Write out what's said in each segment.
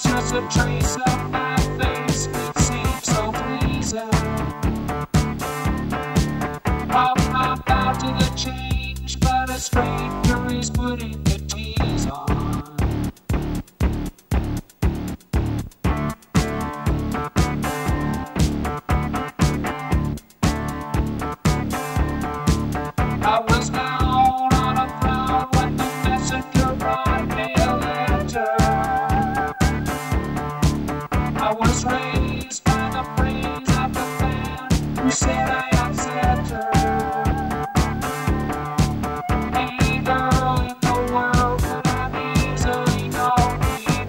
just a trace of my face. It seems so pleasing. I'm about to the change, but a stranger is putting the tease on. I was down on a throne when the messenger brought me a letter. I was raised by the praise of the man who said I upset her. Any girl in the world could have easily known me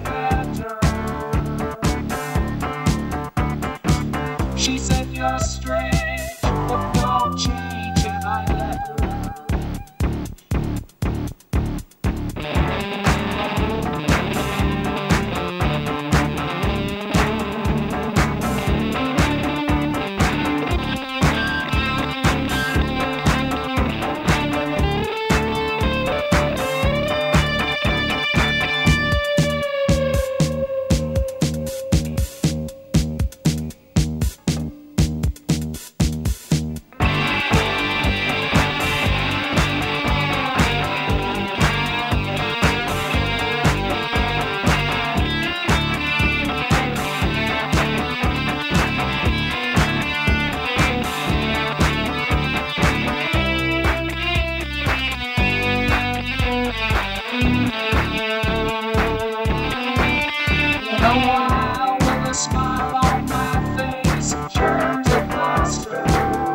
better. She said you're strange, but don't change, and I let her. A while with a smile on my face, turns a plaster.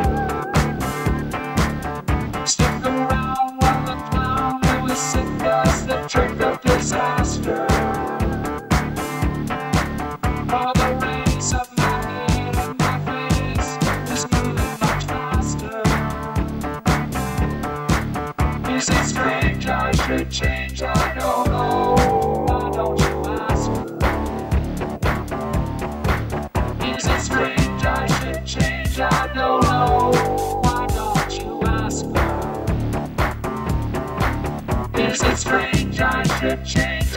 Stick around while the clown who is sick does the trick of disaster. For the race of my head and my face is moving much faster. Is it strange I should change? I don't know. Why don't you ask her? Is it strange I should change? I don't know. Why don't you ask her? Is it strange I should change?